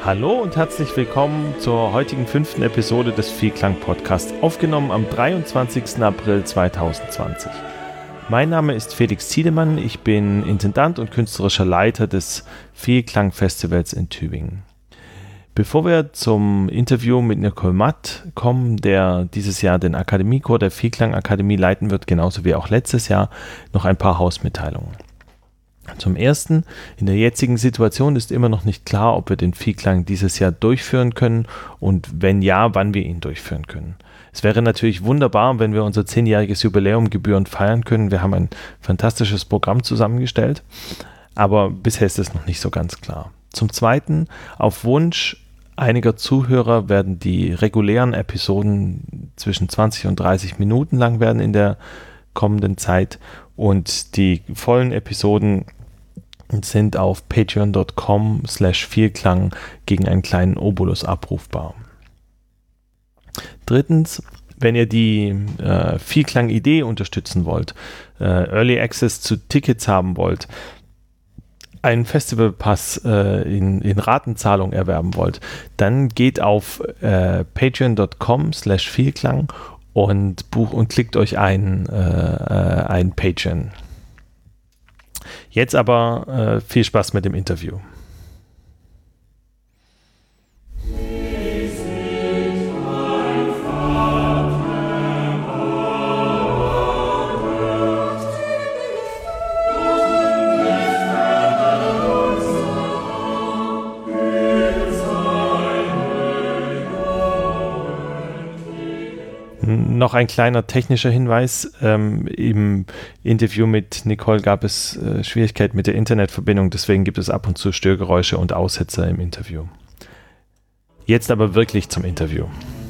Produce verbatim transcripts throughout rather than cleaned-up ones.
Hallo und herzlich willkommen zur heutigen fünften Episode des Vielklang-Podcasts, aufgenommen am dreiundzwanzigsten April zweitausendzwanzig. Mein Name ist Felix Ziedemann, ich bin Intendant und künstlerischer Leiter des Vielklang-Festivals in Tübingen. Bevor wir zum Interview mit Nicole Matt kommen, der dieses Jahr den Akademiechor der Vielklang-Akademie leiten wird, genauso wie auch letztes Jahr, noch ein paar Hausmitteilungen. Zum Ersten, in der jetzigen Situation ist immer noch nicht klar, ob wir den Vielklang dieses Jahr durchführen können und wenn ja, wann wir ihn durchführen können. Es wäre natürlich wunderbar, wenn wir unser zehnjähriges Jubiläum gebührend feiern können. Wir haben ein fantastisches Programm zusammengestellt, aber bisher ist es noch nicht so ganz klar. Zum Zweiten, auf Wunsch einiger Zuhörer werden die regulären Episoden zwischen zwanzig und dreißig Minuten lang werden in der kommenden Zeit und die vollen Episoden sind auf patreon dot com slash vielklang gegen einen kleinen Obolus abrufbar. Drittens, wenn ihr die äh, Vielklang-Idee unterstützen wollt, äh, Early Access zu Tickets haben wollt, einen Festivalpass äh, in, in Ratenzahlung erwerben wollt, dann geht auf äh, patreon dot com slash vielklang und buch und klickt euch ein, äh, ein Patreon. Jetzt aber äh, viel Spaß mit dem Interview. Noch ein kleiner technischer Hinweis. Ähm, im Interview mit Nicole gab es äh, Schwierigkeiten mit der Internetverbindung, deswegen gibt es ab und zu Störgeräusche und Aussetzer im Interview. Jetzt aber wirklich zum Interview.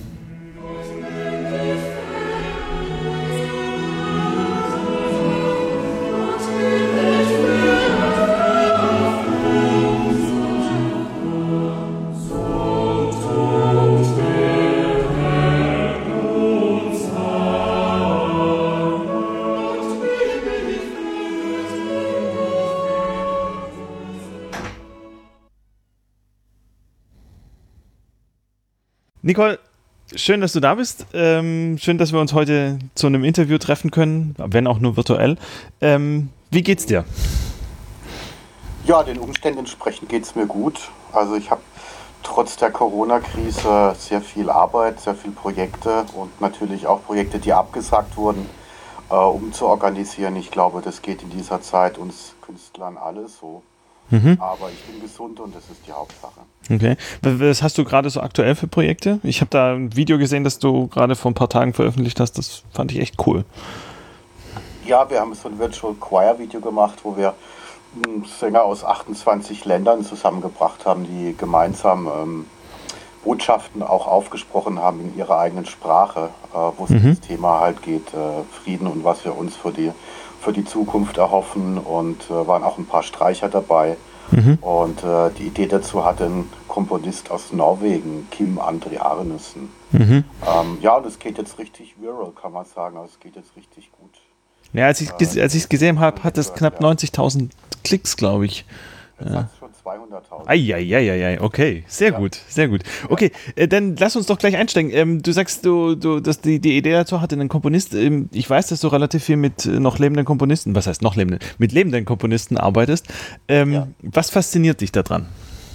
Nicole, schön, dass du da bist. Ähm, schön, dass wir uns heute zu einem Interview treffen können, wenn auch nur virtuell. Ähm, wie geht's dir? Ja, den Umständen entsprechend geht's mir gut. Also ich habe trotz der Corona-Krise sehr viel Arbeit, sehr viele Projekte und natürlich auch Projekte, die abgesagt wurden, äh, um zu organisieren. Ich glaube, das geht in dieser Zeit uns Künstlern alles so. Mhm. Aber ich bin gesund und das ist die Hauptsache. Okay. Was hast du gerade so aktuell für Projekte? Ich habe da ein Video gesehen, das du gerade vor ein paar Tagen veröffentlicht hast. Das fand ich echt cool. Ja, wir haben so ein Virtual Choir Video gemacht, wo wir Sänger aus achtundzwanzig Ländern zusammengebracht haben, die gemeinsam ähm, Botschaften auch aufgesprochen haben in ihrer eigenen Sprache, äh, wo es mhm. das Thema halt geht, äh, Frieden und was wir uns für die für die Zukunft erhoffen und äh, waren auch ein paar Streicher dabei. Mhm. Und äh, die Idee dazu hatte ein Komponist aus Norwegen, Kim André Arnesen. Mhm. Ähm, ja, und es geht jetzt richtig viral, kann man sagen. Also es geht jetzt richtig gut. Ja, als ich es äh, als ich's gesehen habe, hat es knapp neunzigtausend Klicks, glaube ich. Jetzt ja. hat es schon zweihunderttausend. Eieieiei, okay, sehr ja. gut, sehr gut. Okay, ja. äh, dann lass uns doch gleich einsteigen. Ähm, du sagst, du, du, dass die, die Idee dazu hatte, einen Komponist. Ähm, ich weiß, dass du relativ viel mit äh, noch lebenden Komponisten, was heißt noch lebenden, mit lebenden Komponisten arbeitest. Ähm, ja. Was fasziniert dich daran?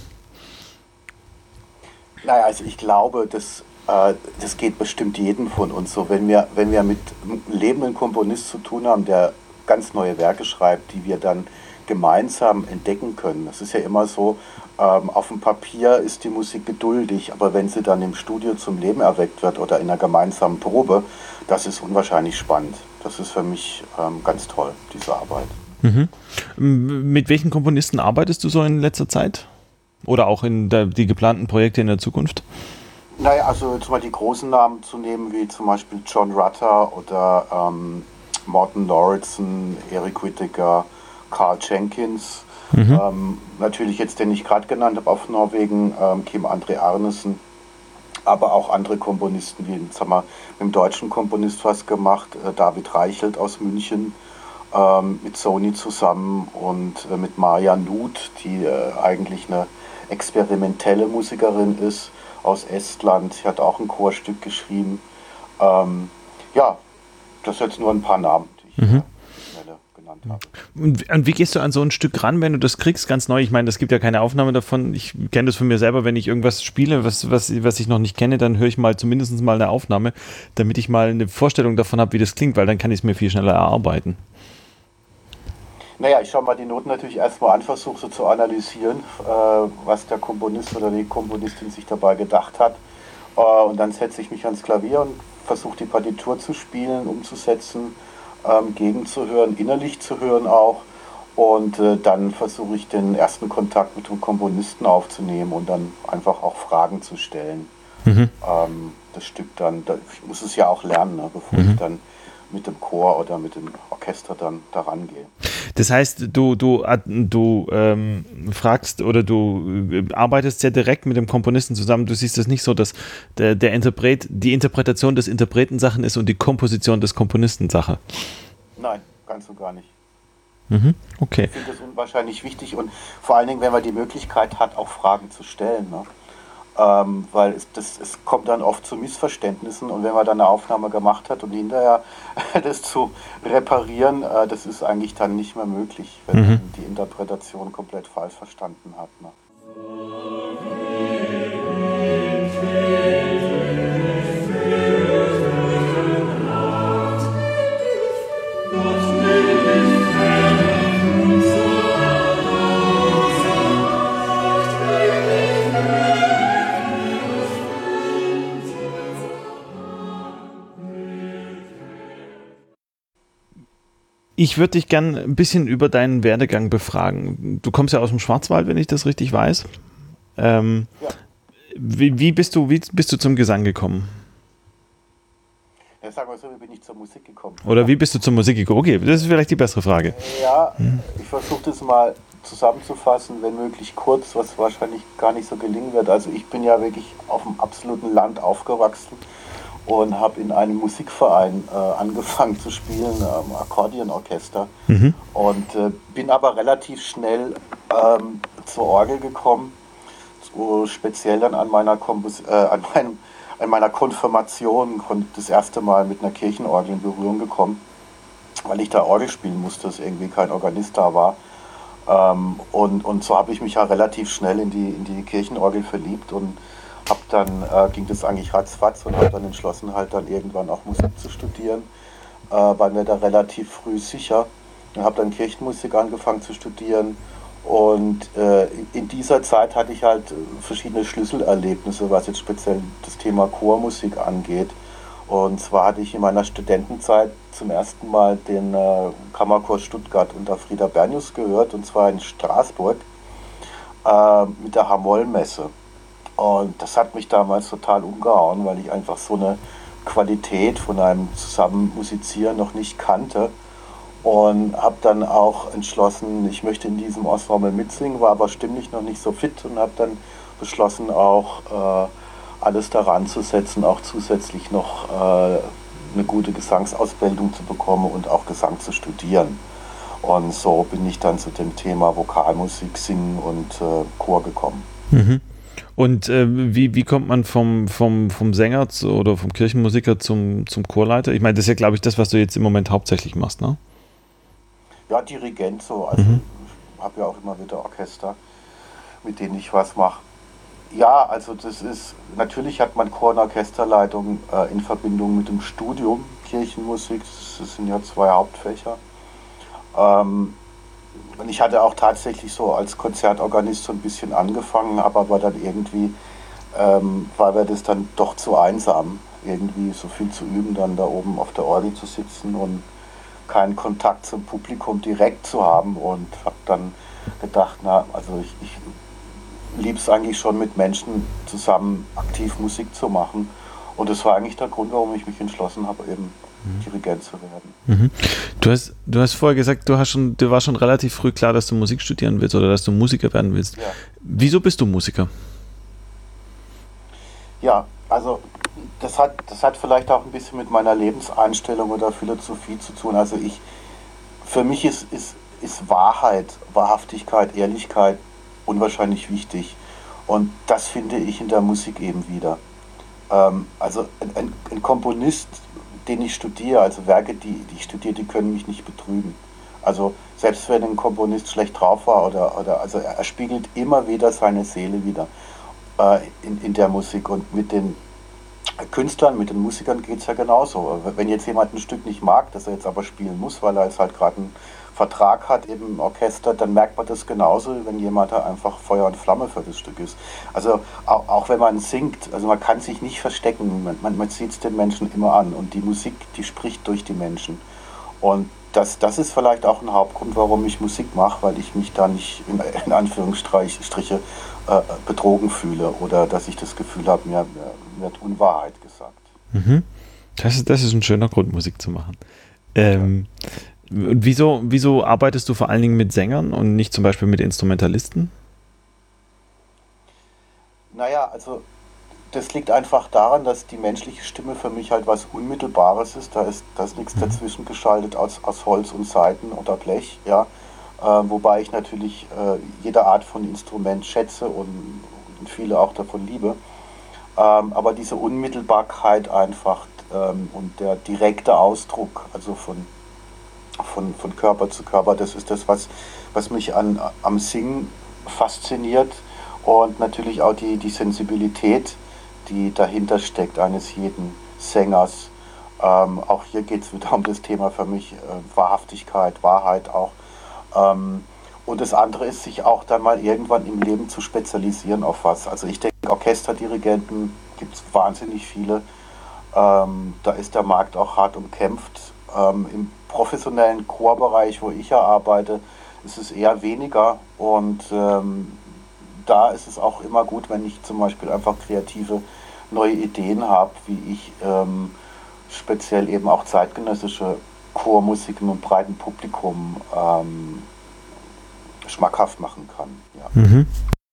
Naja, also ich glaube, dass äh, das geht bestimmt jedem von uns so. Wenn wir, wenn wir mit einem lebenden Komponist zu tun haben, der ganz neue Werke schreibt, die wir dann gemeinsam entdecken können. Das ist ja immer so, ähm, auf dem Papier ist die Musik geduldig, aber wenn sie dann im Studio zum Leben erweckt wird oder in einer gemeinsamen Probe, das ist unwahrscheinlich spannend. Das ist für mich ähm, ganz toll, diese Arbeit. Mhm. Mit welchen Komponisten arbeitest du so in letzter Zeit? Oder auch in der, die geplanten Projekte in der Zukunft? Naja, also zum Beispiel die großen Namen zu nehmen, wie zum Beispiel John Rutter oder ähm, Morten Lauritsen, Eric Whittaker, Carl Jenkins, mhm. ähm, natürlich jetzt, den ich gerade genannt habe, auf Norwegen, ähm, Kim André Arnesen, aber auch andere Komponisten, wie sagen wir, mit dem deutschen Komponist was gemacht, äh, David Reichelt aus München, ähm, mit Sony zusammen und äh, mit Maja Nuth, die äh, eigentlich eine experimentelle Musikerin ist aus Estland. Sie hat auch ein Chorstück geschrieben. Ähm, ja, das sind jetzt nur ein paar Namen, die ich mhm. schnell genannt habe. Und, und wie gehst du an so ein Stück ran, wenn du das kriegst, ganz neu? Ich meine, es gibt ja keine Aufnahme davon. Ich kenne das von mir selber, wenn ich irgendwas spiele, was, was, was ich noch nicht kenne, dann höre ich mal zumindest mal eine Aufnahme, damit ich mal eine Vorstellung davon habe, wie das klingt, weil dann kann ich es mir viel schneller erarbeiten. Naja, ich schaue mal die Noten natürlich erstmal an, versuche so zu analysieren, äh, was der Komponist oder die Komponistin sich dabei gedacht hat. Äh, und dann setze ich mich ans Klavier und versuche die Partitur zu spielen, umzusetzen, ähm, gegenzuhören, innerlich zu hören auch. Und äh, dann versuche ich den ersten Kontakt mit dem Komponisten aufzunehmen und dann einfach auch Fragen zu stellen. Mhm. Ähm, das Stück dann, da, ich muss es ja auch lernen, ne, bevor mhm. ich dann mit dem Chor oder mit dem Orchester dann daran gehe. Das heißt, du, du, du ähm, fragst oder du arbeitest sehr direkt mit dem Komponisten zusammen. Du siehst das nicht so, dass der, der Interpret, die Interpretation des Interpreten Sachen ist und die Komposition des Komponisten Sache. Nein, ganz und gar nicht. Mhm, okay. Ich finde das unwahrscheinlich wichtig und vor allen Dingen, wenn man die Möglichkeit hat, auch Fragen zu stellen, ne? Ähm, weil es, das, es kommt dann oft zu Missverständnissen und wenn man dann eine Aufnahme gemacht hat und hinterher das zu reparieren, äh, das ist eigentlich dann nicht mehr möglich, wenn mhm. man die Interpretation komplett falsch verstanden hat. Ne? Ich würde dich gern ein bisschen über deinen Werdegang befragen. Du kommst ja aus dem Schwarzwald, wenn ich das richtig weiß. Ähm, ja. wie, wie, bist du, wie bist du zum Gesang gekommen? Ja, sagen wir so, wie bin ich zur Musik gekommen? Oder wie bist du zur Musik gekommen? Okay, das ist vielleicht die bessere Frage. Ja, hm. ich versuche das mal zusammenzufassen, wenn möglich kurz, was wahrscheinlich gar nicht so gelingen wird. Also ich bin ja wirklich auf dem absoluten Land aufgewachsen und habe in einem Musikverein äh, angefangen zu spielen, ähm, Akkordeonorchester. Mhm. Und äh, bin aber relativ schnell ähm, zur Orgel gekommen, so speziell dann an meiner, Kompos- äh, an, meinem, an meiner Konfirmation, das erste Mal mit einer Kirchenorgel in Berührung gekommen, weil ich da Orgel spielen musste, dass irgendwie kein Organist da war. Ähm, und, und so habe ich mich ja relativ schnell in die, in die Kirchenorgel verliebt und hab dann äh, ging das eigentlich ratzfatz und habe dann entschlossen, halt dann irgendwann auch Musik zu studieren, äh, war mir da relativ früh sicher und habe dann Kirchenmusik angefangen zu studieren und äh, in dieser Zeit hatte ich halt verschiedene Schlüsselerlebnisse, was jetzt speziell das Thema Chormusik angeht. Und zwar hatte ich in meiner Studentenzeit zum ersten Mal den äh, Kammerchor Stuttgart unter Frieder Bernius gehört, und zwar in Straßburg äh, mit der Hamoll-Messe. Und das hat mich damals total umgehauen, weil ich einfach so eine Qualität von einem Zusammenmusizieren noch nicht kannte. Und habe dann auch entschlossen, ich möchte in diesem Ensemble mitsingen, war aber stimmlich noch nicht so fit und habe dann beschlossen, auch äh, alles daran zu setzen, auch zusätzlich noch äh, eine gute Gesangsausbildung zu bekommen und auch Gesang zu studieren. Und so bin ich dann zu dem Thema Vokalmusik, Singen und äh, Chor gekommen. Mhm. Und äh, wie, wie kommt man vom, vom, vom Sänger zu, oder vom Kirchenmusiker zum, zum Chorleiter? Ich meine, das ist ja, glaube ich, das, was du jetzt im Moment hauptsächlich machst, ne? Ja, Dirigent so. Also mhm. ich habe ja auch immer wieder Orchester, mit denen ich was mache. Ja, also das ist, natürlich hat man Chor- und Orchesterleitung äh, in Verbindung mit dem Studium Kirchenmusik. Das sind ja zwei Hauptfächer. Ähm, Und ich hatte auch tatsächlich so als Konzertorganist so ein bisschen angefangen, habe aber dann irgendwie, ähm, war mir das dann doch zu einsam, irgendwie so viel zu üben, dann da oben auf der Orgel zu sitzen und keinen Kontakt zum Publikum direkt zu haben. Und habe dann gedacht, na, also ich, ich liebe es eigentlich schon, mit Menschen zusammen aktiv Musik zu machen. Und das war eigentlich der Grund, warum ich mich entschlossen habe, eben Dirigent zu werden. Mhm. Du hast, du hast vorher gesagt, du hast schon, dir war schon relativ früh klar, dass du Musik studieren willst oder dass du Musiker werden willst. Ja. Wieso bist du Musiker? Ja, also das hat, das hat vielleicht auch ein bisschen mit meiner Lebenseinstellung oder Philosophie zu tun. Also ich, für mich ist, ist, ist Wahrheit, Wahrhaftigkeit, Ehrlichkeit unwahrscheinlich wichtig. Und das finde ich in der Musik eben wieder. Ähm, also ein, ein, ein Komponist, den ich studiere, also Werke, die, die ich studiere, die können mich nicht betrügen. Also selbst wenn ein Komponist schlecht drauf war oder, oder also er, er spiegelt immer wieder seine Seele wieder äh, in, in der Musik. Und mit den Künstlern, mit den Musikern geht es ja genauso. Wenn jetzt jemand ein Stück nicht mag, das er jetzt aber spielen muss, weil er jetzt halt gerade einen Vertrag hat im Orchester, dann merkt man das genauso, wenn jemand da einfach Feuer und Flamme für das Stück ist. Also auch, auch wenn man singt, also man kann sich nicht verstecken, man, man, man sieht es den Menschen immer an und die Musik, die spricht durch die Menschen. Und das, das ist vielleicht auch ein Hauptgrund, warum ich Musik mache, weil ich mich da nicht in, in Anführungsstriche äh, betrogen fühle oder dass ich das Gefühl habe, mir, mir wird Unwahrheit gesagt. Mhm. Das ist, das ist ein schöner Grund, Musik zu machen. Ähm, und wieso, wieso arbeitest du vor allen Dingen mit Sängern und nicht zum Beispiel mit Instrumentalisten? Naja, also das liegt einfach daran, dass die menschliche Stimme für mich halt was Unmittelbares ist. Da ist, da ist nichts Mhm. dazwischen geschaltet aus, aus Holz und Saiten oder Blech, ja. Äh, wobei ich natürlich äh, jede Art von Instrument schätze und, und viele auch davon liebe. Ähm, aber diese Unmittelbarkeit einfach ähm, und der direkte Ausdruck, also von, von, von Körper zu Körper, das ist das, was, was mich an, am Singen fasziniert und natürlich auch die, die Sensibilität, die dahinter steckt eines jeden Sängers. Ähm, auch hier geht es wieder um das Thema für mich, äh, Wahrhaftigkeit, Wahrheit auch. Ähm, und das andere ist, sich auch dann mal irgendwann im Leben zu spezialisieren auf was. Also ich denke, Orchesterdirigenten gibt es wahnsinnig viele. Ähm, da ist der Markt auch hart umkämpft. Ähm, Im professionellen Chorbereich, wo ich ja arbeite, ist es eher weniger. Und ähm, da ist es auch immer gut, wenn ich zum Beispiel einfach kreative neue Ideen habe, wie ich ähm, speziell eben auch zeitgenössische Chormusiken und breiten Publikum ähm, schmackhaft machen kann. Ja. Mhm.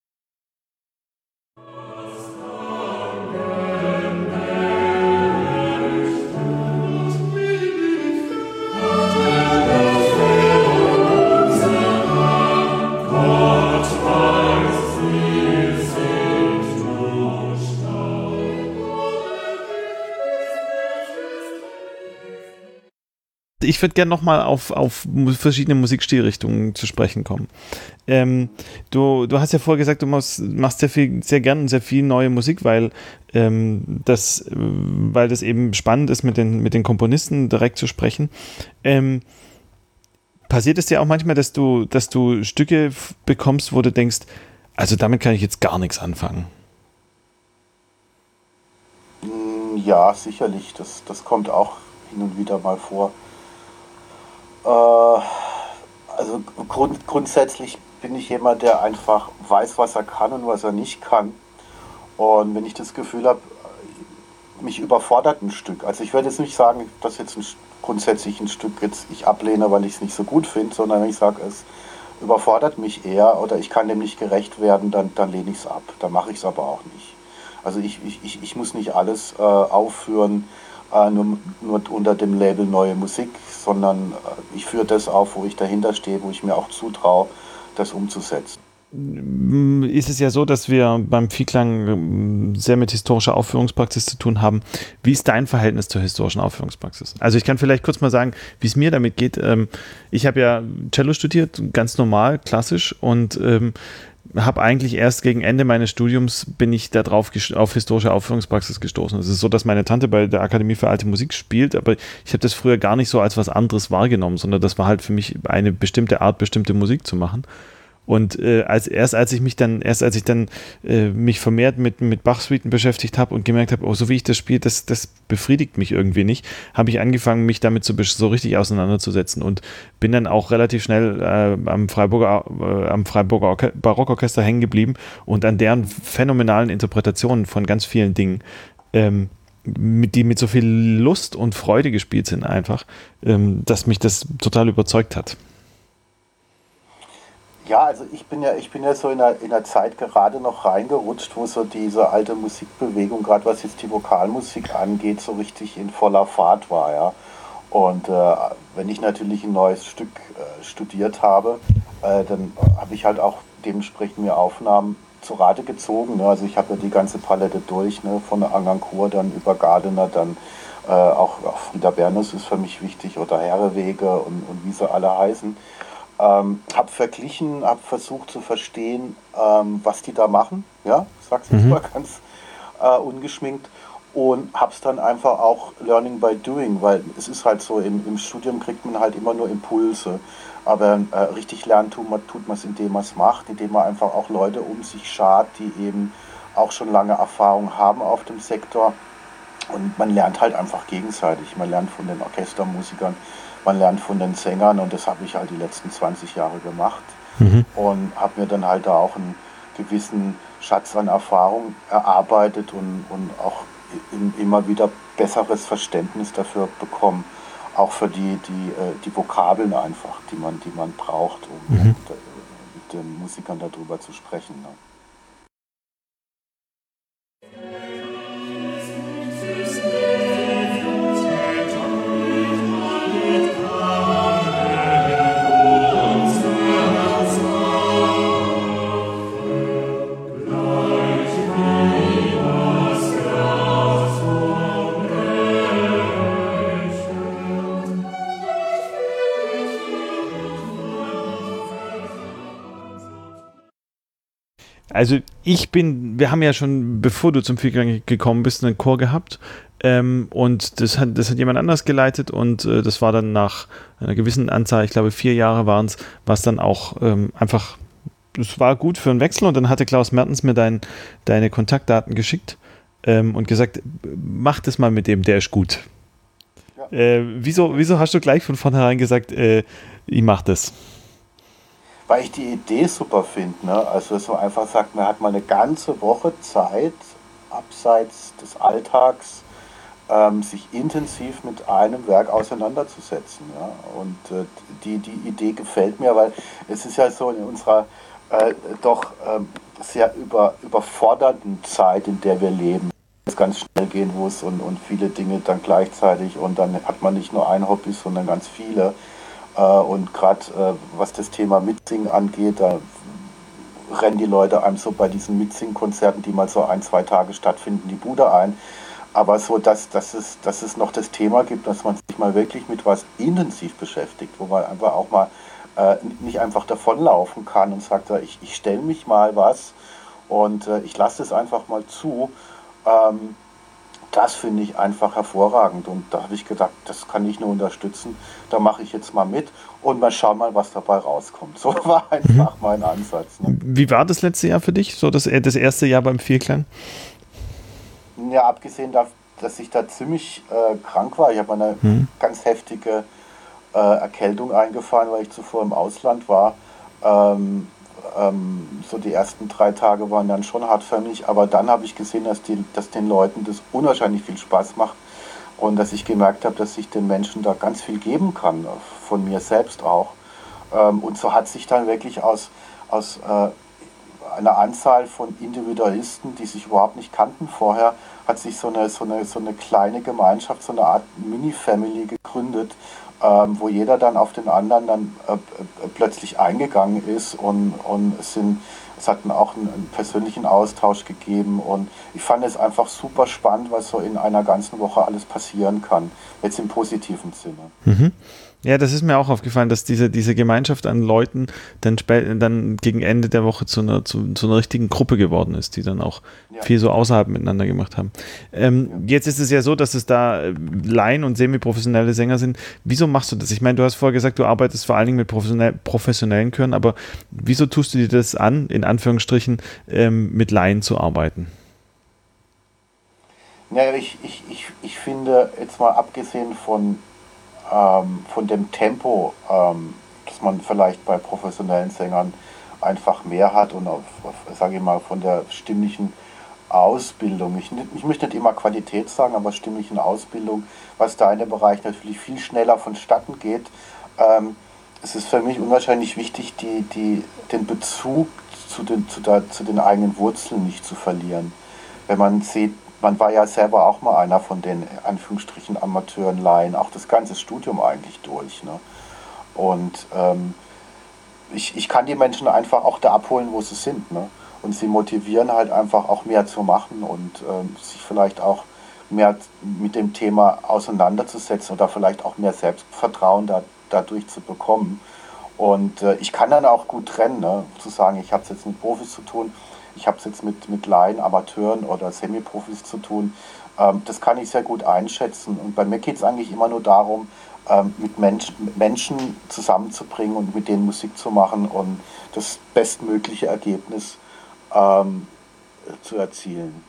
Ich würde gerne nochmal auf, auf verschiedene Musikstilrichtungen zu sprechen kommen. Ähm, du, du hast ja vorher gesagt, du machst, machst sehr viel, sehr gern und sehr viel neue Musik, weil, ähm, das, weil das eben spannend ist, mit den, mit den Komponisten direkt zu sprechen. Ähm, passiert es dir auch manchmal, dass du, dass du Stücke f- bekommst, wo du denkst, also damit kann ich jetzt gar nichts anfangen? Mm, ja, sicherlich. Das, das kommt auch hin und wieder mal vor. Äh, also grund, grundsätzlich bin ich jemand, der einfach weiß, was er kann und was er nicht kann. Und wenn ich das Gefühl habe, mich überfordert ein Stück. Also ich würde jetzt nicht sagen, dass jetzt ein, grundsätzlich ein Stück jetzt ich ablehne, weil ich es nicht so gut finde, sondern wenn ich sage, es überfordert mich eher oder ich kann dem nicht gerecht werden, dann, dann lehne ich es ab. Dann mache ich es aber auch nicht. Also ich, ich, ich, ich muss nicht alles äh, aufführen, äh, nur, nur unter dem Label neue Musik, sondern äh, ich führe das auf, wo ich dahinter stehe, wo ich mir auch zutraue, das umzusetzen. Ist es ja so, dass wir beim Vielklang ähm, sehr mit historischer Aufführungspraxis zu tun haben. Wie ist dein Verhältnis zur historischen Aufführungspraxis? Also ich kann vielleicht kurz mal sagen, wie es mir damit geht. Ähm, Ich habe ja Cello studiert, ganz normal, klassisch und ähm, habe eigentlich erst gegen Ende meines Studiums bin ich da drauf ges- auf historische Aufführungspraxis gestoßen. Es ist so, dass meine Tante bei der Akademie für Alte Musik spielt, aber ich habe das früher gar nicht so als was anderes wahrgenommen, sondern das war halt für mich eine bestimmte Art, bestimmte Musik zu machen. Und äh, als, erst als ich mich dann, erst als ich dann äh, mich vermehrt mit, mit Bach-Suiten beschäftigt habe und gemerkt habe, oh, so wie ich das spiele, das, das befriedigt mich irgendwie nicht, habe ich angefangen, mich damit so, so richtig auseinanderzusetzen und bin dann auch relativ schnell äh, am Freiburger, äh, am Freiburger Orche- Barockorchester hängen geblieben und an deren phänomenalen Interpretationen von ganz vielen Dingen, ähm, mit, die mit so viel Lust und Freude gespielt sind einfach, ähm, dass mich das total überzeugt hat. Ja, also ich bin ja, ich bin ja so in der, in der Zeit gerade noch reingerutscht, wo so diese alte Musikbewegung, gerade was jetzt die Vokalmusik angeht, so richtig in voller Fahrt war, ja. Und äh, wenn ich natürlich ein neues Stück äh, studiert habe, äh, dann habe ich halt auch dementsprechend mir Aufnahmen zu Rate gezogen. Ne? Also ich habe ja die ganze Palette durch, ne? Von Angancourt dann über Gardener, dann äh, auch, auch Frieda Bernus ist für mich wichtig oder Herrewege und, und wie sie alle heißen. Ähm, habe verglichen, habe versucht zu verstehen, ähm, was die da machen. Ja, ich sag's jetzt Mhm. mal ganz äh, ungeschminkt. Und habe es dann einfach auch Learning by Doing, weil es ist halt so, im, im Studium kriegt man halt immer nur Impulse. Aber äh, richtig lernen tut man tut man es, indem man es macht, indem man einfach auch Leute um sich schart, die eben auch schon lange Erfahrung haben auf dem Sektor. Und man lernt halt einfach gegenseitig. Man lernt von den Orchestermusikern, man lernt von den Sängern und das habe ich halt die letzten zwanzig Jahre gemacht Mhm. und habe mir dann halt da auch einen gewissen Schatz an Erfahrung erarbeitet und, und auch im, immer wieder besseres Verständnis dafür bekommen, auch für die, die, äh, die Vokabeln einfach, die man, die man braucht, um, um Mhm. da, mit den Musikern darüber zu sprechen. Ne? Also ich bin, wir haben ja schon, bevor du zum Vierklang gekommen bist, einen Chor gehabt, ähm, und das hat, das hat jemand anders geleitet und äh, das war dann nach einer gewissen Anzahl, ich glaube vier Jahre waren es, was dann auch ähm, einfach, das war gut für einen Wechsel und dann hatte Klaus Mertens mir dein, deine Kontaktdaten geschickt ähm, und gesagt, mach das mal mit dem, der ist gut. Ja. Äh, wieso, wieso hast du gleich von vornherein gesagt, äh, ich mach das? Weil ich die Idee super finde, ne? Also dass man einfach sagt, man hat mal eine ganze Woche Zeit, abseits des Alltags, ähm, sich intensiv mit einem Werk auseinanderzusetzen. Ja? Und äh, die, die Idee gefällt mir, weil es ist ja so in unserer äh, doch ähm, sehr über, überfordernden Zeit, in der wir leben, es ganz schnell gehen muss und, und viele Dinge dann gleichzeitig und dann hat man nicht nur ein Hobby, sondern ganz viele. Äh, und gerade äh, was das Thema Mitsingen angeht, da rennen die Leute einem so bei diesen Mitsingkonzerten, die mal so ein, zwei Tage stattfinden, die Bude ein. Aber so, dass, dass, es, dass es noch das Thema gibt, dass man sich mal wirklich mit was intensiv beschäftigt, wo man einfach auch mal äh, nicht einfach davonlaufen kann und sagt, ich, ich stelle mich mal was und äh, ich lasse es einfach mal zu. Ähm, Das finde ich einfach hervorragend und da habe ich gedacht, das kann ich nur unterstützen. Da mache ich jetzt mal mit und mal schauen mal, was dabei rauskommt. So war Mhm. einfach mein Ansatz. Ne? Wie war das letzte Jahr für dich, so das, das erste Jahr beim Vierklang? Ja, abgesehen davon, dass ich da ziemlich äh, krank war. Ich habe eine Mhm. ganz heftige äh, Erkältung eingefahren, weil ich zuvor im Ausland war. Ähm, ähm, so die ersten drei Tage waren dann schon hart für mich, aber dann habe ich gesehen, dass, die, dass den Leuten das unwahrscheinlich viel Spaß macht und dass ich gemerkt habe, dass ich den Menschen da ganz viel geben kann, von mir selbst auch. Ähm, und so hat sich dann wirklich aus, aus äh, einer Anzahl von Individualisten, die sich überhaupt nicht kannten vorher, hat sich so eine, so eine, so eine kleine Gemeinschaft, so eine Art Mini-Family gegründet, ähm, wo jeder dann auf den anderen dann äh, äh, plötzlich eingegangen ist und, und es, sind, es hat dann auch einen, einen persönlichen Austausch gegeben und ich fand es einfach super spannend, was so in einer ganzen Woche alles passieren kann, jetzt im positiven Sinne. Mhm. Ja, das ist mir auch aufgefallen, dass diese, diese Gemeinschaft an Leuten dann, spä- dann gegen Ende der Woche zu einer, zu, zu einer richtigen Gruppe geworden ist, die dann auch Ja, viel so außerhalb miteinander gemacht haben. Ähm, ja. jetzt ist es ja so, dass es da äh, Laien und semi-professionelle Sänger sind. Wieso machst du das? Ich meine, du hast vorher gesagt, du arbeitest vor allen Dingen mit professionell, professionellen Chören, aber wieso tust du dir das an, in Anführungsstrichen, ähm, mit Laien zu arbeiten? Ja, ich, ich, ich, ich finde, jetzt mal abgesehen von ähm, von dem Tempo, ähm, das man vielleicht bei professionellen Sängern einfach mehr hat und auf, auf sage ich mal, von der stimmlichen Ausbildung. Ich, nicht- ich möchte nicht immer Qualität sagen, aber stimmlichen Ausbildung, was da in dem Bereich natürlich viel schneller vonstatten geht. Ähm, Es ist für mich unwahrscheinlich wichtig, die, die, den Bezug zu den, zu, der, zu den eigenen Wurzeln nicht zu verlieren. Wenn man sieht, man war ja selber auch mal einer von den Anführungsstrichen Amateuren, Laien, auch das ganze Studium eigentlich durch. Ne? Und ähm, ich, ich kann die Menschen einfach auch da abholen, wo sie sind. Ne? und sie motivieren halt einfach auch mehr zu machen und ähm, sich vielleicht auch mehr mit dem Thema auseinanderzusetzen oder vielleicht auch mehr Selbstvertrauen da, dadurch zu bekommen. Und äh, ich kann dann auch gut trennen, ne? Zu sagen, ich habe es jetzt mit Profis zu tun, ich habe es jetzt mit, mit Laien, Amateuren oder Semi-Profis zu tun. Ähm, das kann ich sehr gut einschätzen. Und bei mir geht es eigentlich immer nur darum, ähm, mit, Mensch, mit Menschen zusammenzubringen und mit denen Musik zu machen und das bestmögliche Ergebnis ähm, zu erzielen.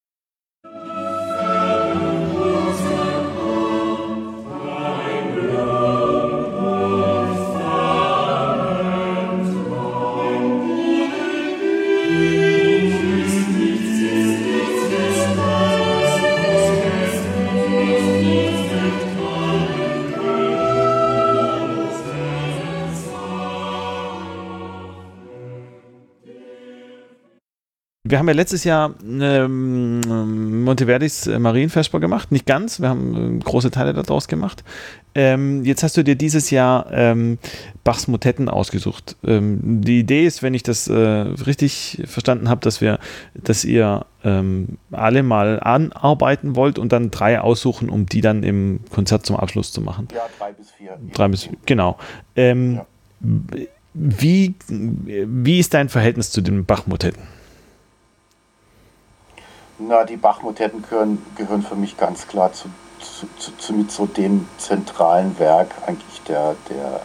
Wir haben ja letztes Jahr ähm, Monteverdis Marienvesper gemacht, nicht ganz, wir haben äh, große Teile daraus gemacht. Ähm, jetzt hast du dir dieses Jahr ähm, Bachs Motetten ausgesucht. Ähm, die Idee ist, wenn ich das äh, richtig verstanden habe, dass wir, dass ihr ähm, alle mal anarbeiten wollt und dann drei aussuchen, um die dann im Konzert zum Abschluss zu machen. Ja, drei bis vier. Drei bis vier, genau. Ähm, ja. wie, wie ist dein Verhältnis zu den Bach-Motetten? Na, die Bach-Motetten gehören, gehören für mich ganz klar zu, zu, zu, zu mit so dem zentralen Werk eigentlich der, der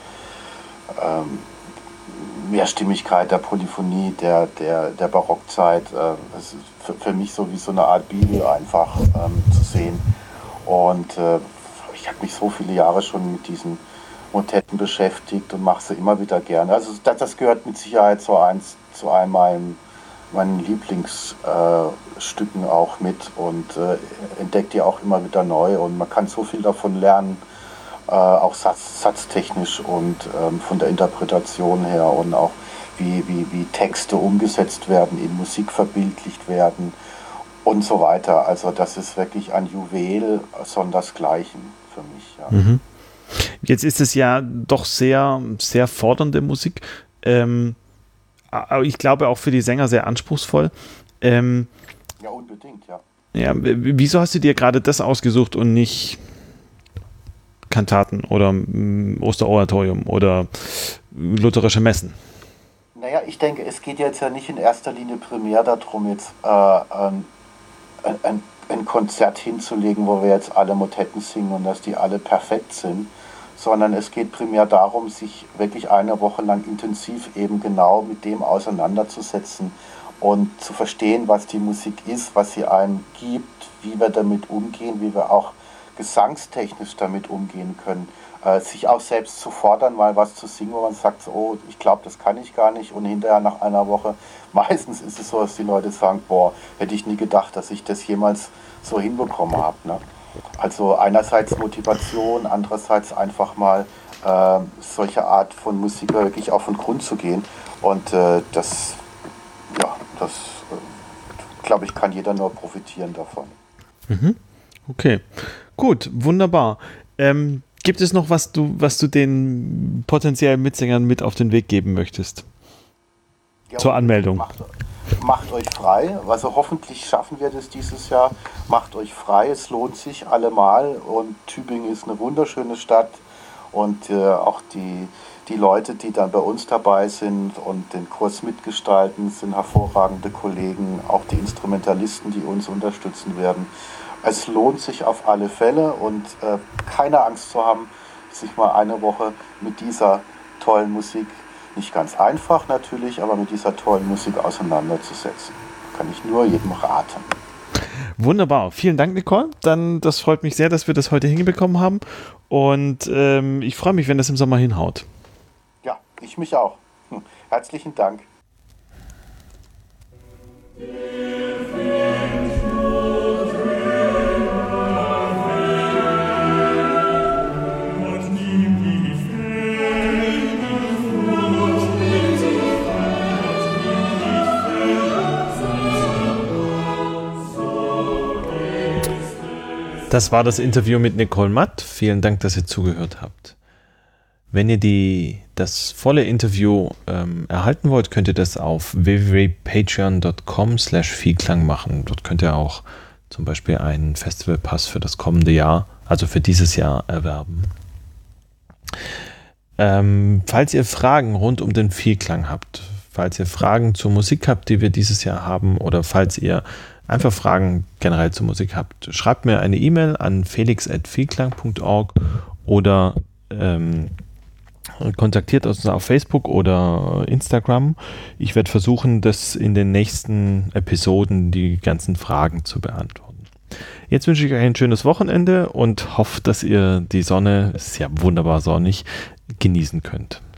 äh, ähm, Mehrstimmigkeit, der Polyphonie, der, der, der Barockzeit. Äh, das ist für, für mich so wie so eine Art Bibel einfach ähm, zu sehen. Und äh, ich habe mich so viele Jahre schon mit diesen Motetten beschäftigt und mache sie immer wieder gerne. Also das, das gehört mit Sicherheit so eins, zu einem meinen meinen Lieblingsstücken äh, auch mit und äh, entdeckt die auch immer wieder neu und man kann so viel davon lernen, äh, auch satz, satztechnisch und ähm, von der Interpretation her und auch wie, wie, wie Texte umgesetzt werden, in Musik verbildlicht werden und so weiter. Also das ist wirklich ein Juwel sondersgleichen für mich. Ja. Mhm. Jetzt ist es ja doch sehr, sehr fordernde Musik. Ähm Aber ich glaube auch für die Sänger sehr anspruchsvoll. Ähm, ja, unbedingt, ja. Ja, wieso hast du dir gerade das ausgesucht und nicht Kantaten oder mm, Osteroratorium oder lutherische Messen? Naja, ich denke, es geht jetzt ja nicht in erster Linie primär darum, jetzt äh, ein, ein, ein Konzert hinzulegen, wo wir jetzt alle Motetten singen und dass die alle perfekt sind, sondern es geht primär darum, sich wirklich eine Woche lang intensiv eben genau mit dem auseinanderzusetzen und zu verstehen, was die Musik ist, was sie einem gibt, wie wir damit umgehen, wie wir auch gesangstechnisch damit umgehen können, äh, sich auch selbst zu fordern, mal was zu singen, wo man sagt, so, oh, ich glaube, das kann ich gar nicht und hinterher nach einer Woche, meistens ist es so, dass die Leute sagen, boah, hätte ich nie gedacht, dass ich das jemals so hinbekommen habe, ne? Also einerseits Motivation, andererseits einfach mal äh, solche Art von Musik wirklich auf den Grund zu gehen. Und äh, das, ja, das, äh, glaube ich, kann jeder nur profitieren davon. Mhm. Okay, gut, wunderbar. Ähm, gibt es noch was, du, was du den potenziellen Mitsängern mit auf den Weg geben möchtest? Ja, zur Anmeldung. Macht, macht euch frei, also hoffentlich schaffen wir das dieses Jahr. Macht euch frei, es lohnt sich allemal und Tübingen ist eine wunderschöne Stadt und äh, auch die, die Leute, die dann bei uns dabei sind und den Kurs mitgestalten, sind hervorragende Kollegen, auch die Instrumentalisten, die uns unterstützen werden. Es lohnt sich auf alle Fälle und äh, keine Angst zu haben, sich mal eine Woche mit dieser tollen Musik, nicht ganz einfach natürlich, aber mit dieser tollen Musik auseinanderzusetzen. Kann ich nur jedem raten. Wunderbar. Vielen Dank, Nicole. Dann, das freut mich sehr, dass wir das heute hinbekommen haben. Und ähm, ich freue mich, wenn das im Sommer hinhaut. Ja, ich mich auch. Hm. Herzlichen Dank. Das war das Interview mit Nicole Matt. Vielen Dank, dass ihr zugehört habt. Wenn ihr die, das volle Interview ähm, erhalten wollt, könnt ihr das auf w w w punkt patreon punkt com slash vielklang machen. Dort könnt ihr auch zum Beispiel einen Festivalpass für das kommende Jahr, also für dieses Jahr, erwerben. Ähm, falls ihr Fragen rund um den Vielklang habt, falls ihr Fragen zur Musik habt, die wir dieses Jahr haben, oder falls ihr einfach Fragen generell zur Musik habt, schreibt mir eine E-Mail an felix at vielklang punkt org oder ähm, kontaktiert uns auf Facebook oder Instagram. Ich werde versuchen, das in den nächsten Episoden die ganzen Fragen zu beantworten. Jetzt wünsche ich euch ein schönes Wochenende und hoffe, dass ihr die Sonne, es ist ja wunderbar sonnig, genießen könnt.